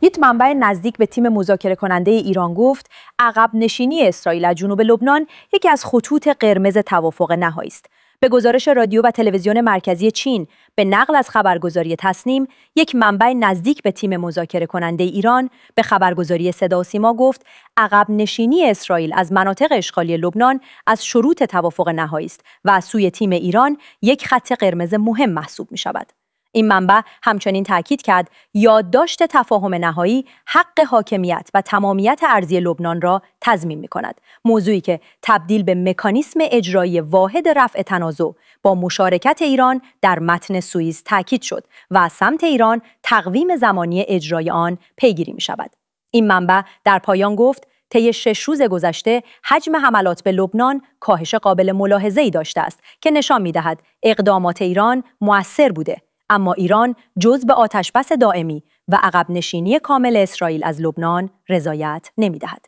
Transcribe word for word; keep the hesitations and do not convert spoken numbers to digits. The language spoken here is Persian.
یک منبع نزدیک به تیم مذاکره کننده ایران گفت عقب نشینی اسرائیل از جنوب لبنان یکی از خطوط قرمز توافق نهایی است. به گزارش رادیو و تلویزیون مرکزی چین به نقل از خبرگزاری تسنیم، یک منبع نزدیک به تیم مذاکره کننده ایران به خبرگزاری صدا و سیما گفت عقب نشینی اسرائیل از مناطق اشغالی لبنان از شروط توافق نهایی است و از سوی تیم ایران یک خط قرمز مهم محسوب می شود. این منبع همچنین تاکید کرد یادداشت تفاهم نهایی حق حاکمیت و تمامیت ارضی لبنان را تضمین می‌کند، موضوعی که تبدیل به مکانیسم اجرایی واحد رفع تنازع با مشارکت ایران در متن سوئیس تاکید شد و از سمت ایران تقویم زمانی اجرای آن پیگیری می‌شود. این منبع در پایان گفت طی شش روز گذشته حجم حملات به لبنان کاهش قابل ملاحظه‌ای داشته است که نشان می‌دهد اقدامات ایران مؤثر بوده، اما ایران جزء آتشبس دائمی و عقب نشینی کامل اسرائیل از لبنان رضایت نمی‌دهد.